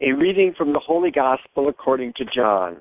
A reading from the Holy Gospel according to John.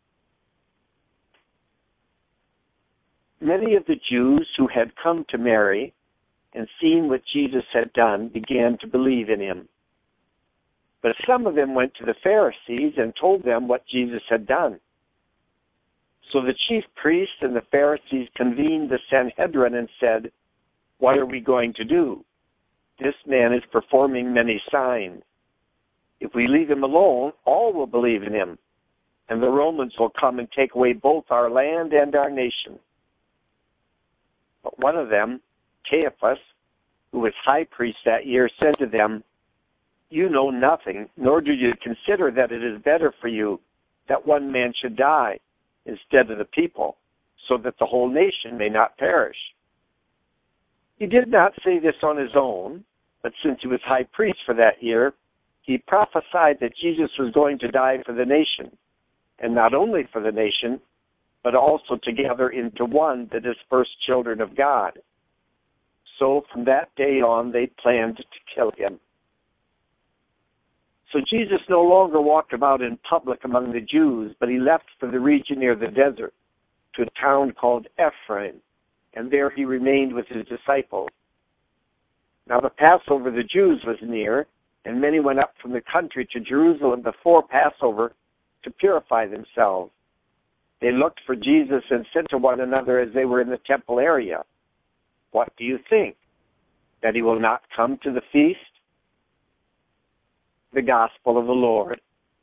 Many of the Jews who had come to Mary and seen what Jesus had done began to believe in him. But some of them went to the Pharisees and told them what Jesus had done. So the chief priests and the Pharisees convened the Sanhedrin and said, "What are we going to do? This man is performing many signs. If we leave him alone, all will believe in him, and the Romans will come and take away both our land and our nation." But one of them, Caiaphas, who was high priest that year, said to them, "You know nothing, nor do you consider that it is better for you that one man should die instead of the people, so that the whole nation may not perish." He did not say this on his own, but since he was high priest for that year, he prophesied that Jesus was going to die for the nation, and not only for the nation, but also to gather into one the dispersed children of God. So from that day on, they planned to kill him. So Jesus no longer walked about in public among the Jews, but he left for the region near the desert, to a town called Ephraim, and there he remained with his disciples. Now the Passover of the Jews was near, and many went up from the country to Jerusalem before Passover to purify themselves. They looked for Jesus and said to one another as they were in the temple area, "What do you think? That he will not come to the feast?" The Gospel of the Lord.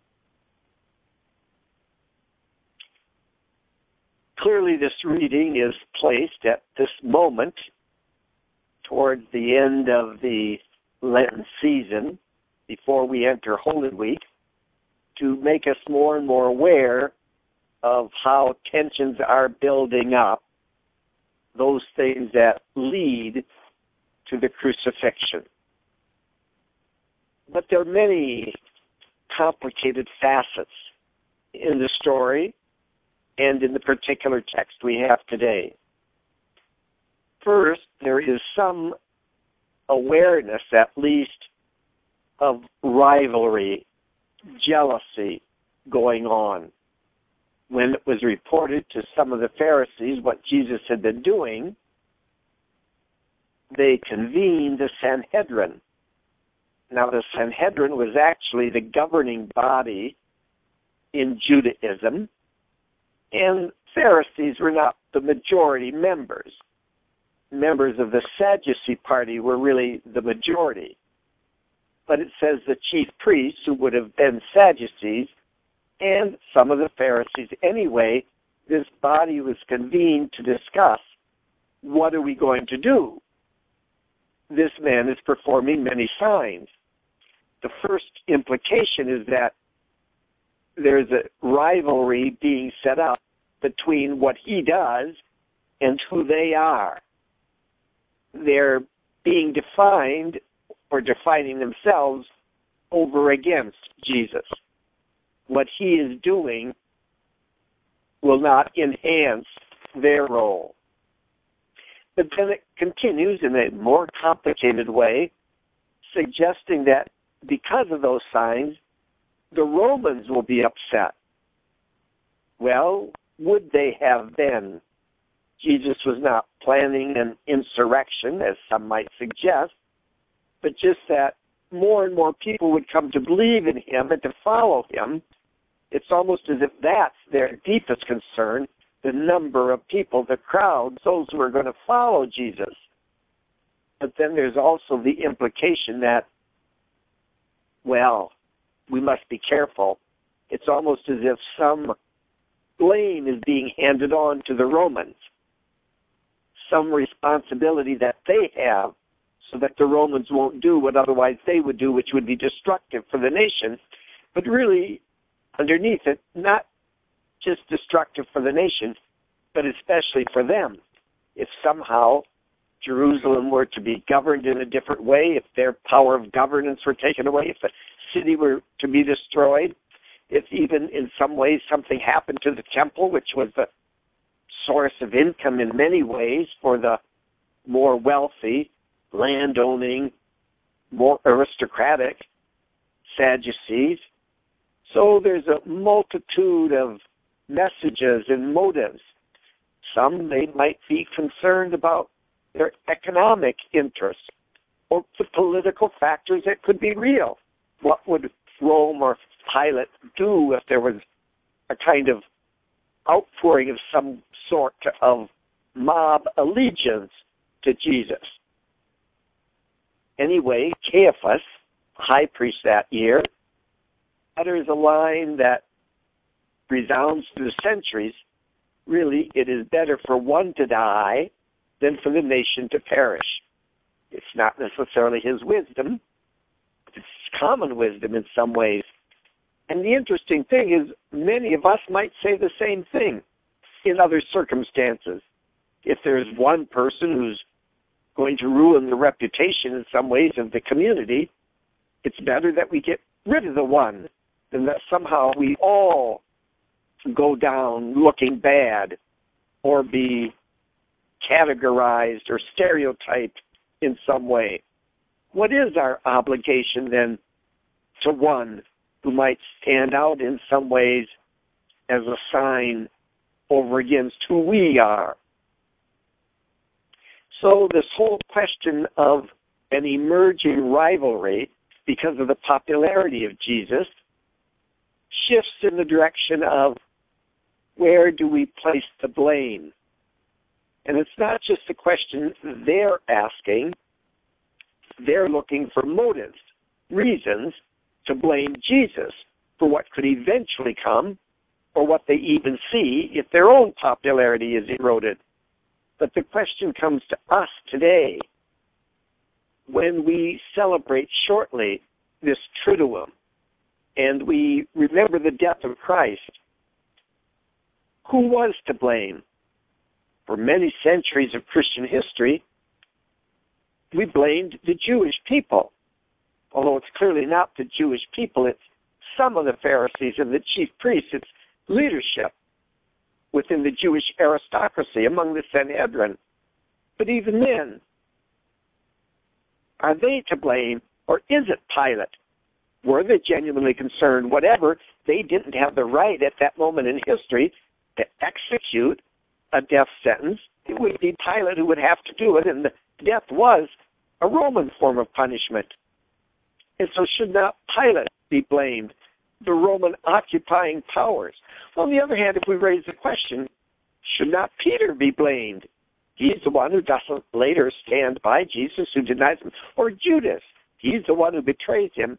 Clearly this reading is placed at this moment towards the end of the Lenten season, before we enter Holy Week, to make us more and more aware of how tensions are building up, those things that lead to the crucifixion. But there are many complicated facets in the story and in the particular text we have today. First, there is some awareness, at least, of rivalry, jealousy going on. When it was reported to some of the Pharisees what Jesus had been doing, they convened the Sanhedrin. Now, the Sanhedrin was actually the governing body in Judaism, and Pharisees were not the majority members. Members of the Sadducee party were really the majority. But it says the chief priests, who would have been Sadducees, and some of the Pharisees. Anyway, this body was convened to discuss, what are we going to do? This man is performing many signs. The first implication is that there's a rivalry being set up between what he does and who they are. They're being defined or defining themselves over against Jesus. What he is doing will not enhance their role. But then it continues in a more complicated way, suggesting that because of those signs, the Romans will be upset. Well, would they have been? Jesus was not planning an insurrection, as some might suggest, but just that more and more people would come to believe in him and to follow him. It's almost as if that's their deepest concern, the number of people, the crowds, those who are going to follow Jesus. But then there's also the implication that, well, we must be careful. It's almost as if some blame is being handed on to the Romans, some responsibility that they have, so that the Romans won't do what otherwise they would do, which would be destructive for the nation, but really, underneath it, not just destructive for the nation, but especially for them. If somehow Jerusalem were to be governed in a different way, if their power of governance were taken away, if the city were to be destroyed, if even in some ways something happened to the temple, which was the source of income in many ways for the more wealthy, land-owning, more aristocratic Sadducees, So there's a multitude of messages and motives. Some they might be concerned about their economic interests or the political factors that could be real. What would Rome or Pilate do if there was a kind of outpouring of some sort of mob allegiance to Jesus? Anyway, Caiaphas, high priest that year, utters a line that resounds through the centuries. Really, it is better for one to die than for the nation to perish. It's not necessarily his wisdom. It's common wisdom in some ways. And the interesting thing is, many of us might say the same thing in other circumstances. If there's one person who's going to ruin the reputation in some ways of the community, it's better that we get rid of the one than that somehow we all go down looking bad or be categorized or stereotyped in some way. What is our obligation then to one who might stand out in some ways as a sign over against who we are? So this whole question of an emerging rivalry because of the popularity of Jesus shifts in the direction of where do we place the blame? And it's not just a question they're asking. They're looking for motives, reasons to blame Jesus for what could eventually come or what they even see if their own popularity is eroded. But the question comes to us today when we celebrate shortly this Triduum and we remember the death of Christ. Who was to blame? For many centuries of Christian history, we blamed the Jewish people. Although it's clearly not the Jewish people, it's some of the Pharisees and the chief priests, it's leadership within the Jewish aristocracy among the Sanhedrin. But even then, are they to blame, or is it Pilate? Were they genuinely concerned? Whatever, they didn't have the right at that moment in history to execute a death sentence. It would be Pilate who would have to do it, and the death was a Roman form of punishment. And so should not Pilate be blamed, the Roman occupying powers? On the other hand, if we raise the question, should not Peter be blamed? He's the one who doesn't later stand by Jesus, who denies him. Or Judas, he's the one who betrays him.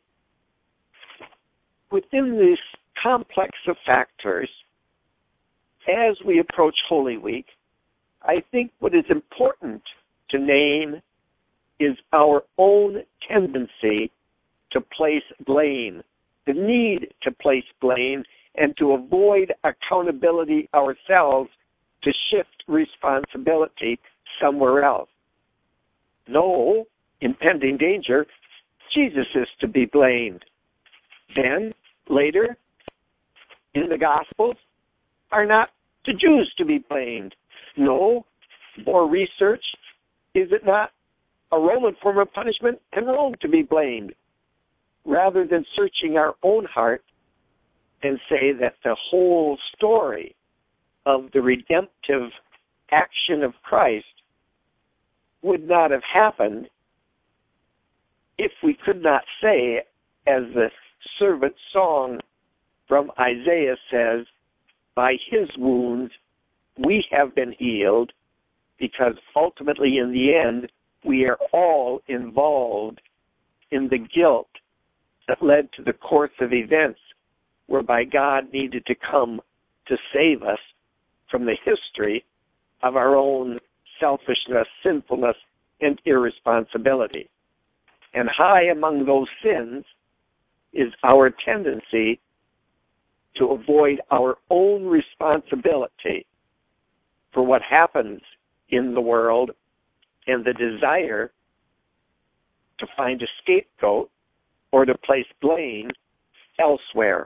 Within this complex of factors, as we approach Holy Week, I think what is important to name is our own tendency to place blame, the need to place blame, and to avoid accountability ourselves to shift responsibility somewhere else. No impending danger, Jesus is to be blamed. Then, later, in the Gospels, are not the Jews to be blamed. No, more research, is it not a Roman form of punishment and Rome to be blamed? Rather than searching our own heart and say that the whole story of the redemptive action of Christ would not have happened if we could not say, as the servant song from Isaiah says, by his wounds we have been healed, because ultimately in the end we are all involved in the guilt that led to the course of events whereby God needed to come to save us from the history of our own selfishness, sinfulness, and irresponsibility. And high among those sins is our tendency to avoid our own responsibility for what happens in the world and the desire to find a scapegoat or to place blame elsewhere.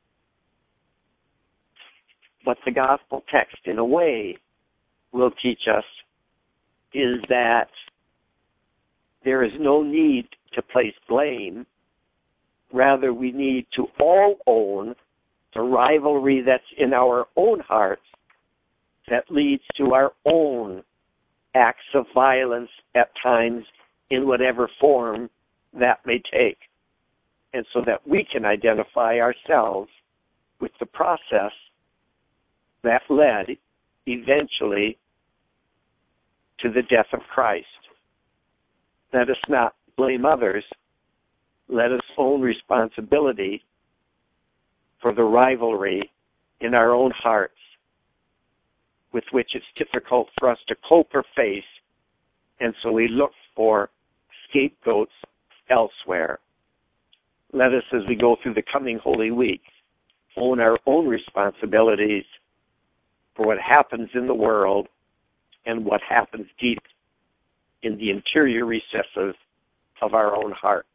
What the gospel text, in a way, will teach us is that there is no need to place blame Rather, we need to all own the rivalry that's in our own hearts that leads to our own acts of violence at times in whatever form that may take. And so that we can identify ourselves with the process that led eventually to the death of Christ. Let us not blame others. Let us own responsibility for the rivalry in our own hearts with which it's difficult for us to cope or face, and so we look for scapegoats elsewhere. Let us, as we go through the coming Holy Week, own our own responsibilities for what happens in the world and what happens deep in the interior recesses of our own hearts.